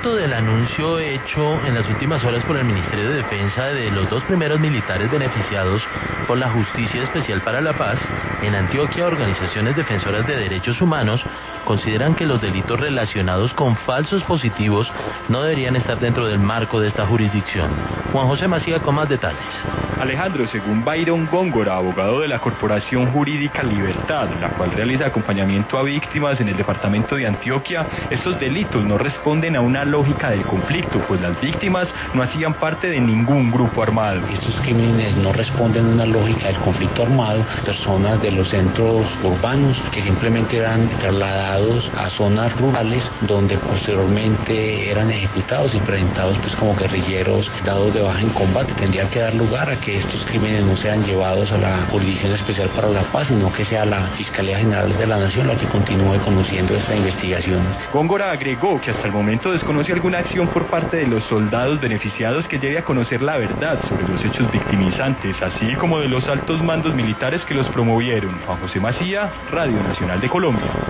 Del anuncio hecho en las últimas horas por el Ministerio de Defensa de los dos primeros militares beneficiados por la Justicia Especial para la Paz, en Antioquia, organizaciones defensoras de derechos humanos consideran que los delitos relacionados con falsos positivos no deberían estar dentro del marco de esta jurisdicción. Juan José Macía con más detalles. Alejandro, según Byron Góngora, abogado de la Corporación Jurídica Libertad, la cual realiza acompañamiento a víctimas en el departamento de Antioquia, estos delitos no responden a una lógica del conflicto, pues las víctimas no hacían parte de ningún grupo armado. Estos crímenes no responden a una lógica del conflicto armado, personas de los centros urbanos que simplemente eran trasladados a zonas rurales donde posteriormente eran ejecutados y presentados pues como guerrilleros dados de baja en combate. Tendría que dar lugar a que estos crímenes no sean llevados a la Jurisdicción Especial para la Paz, sino que sea la Fiscalía General de la Nación la que continúe conociendo esta investigación. Góngora agregó que hasta el momento desconoce alguna acción por parte de los soldados beneficiados que lleve a conocer la verdad sobre los hechos victimizantes, así como de los altos mandos militares que los promovieron. Juan José Macía, Radio Nacional de Colombia.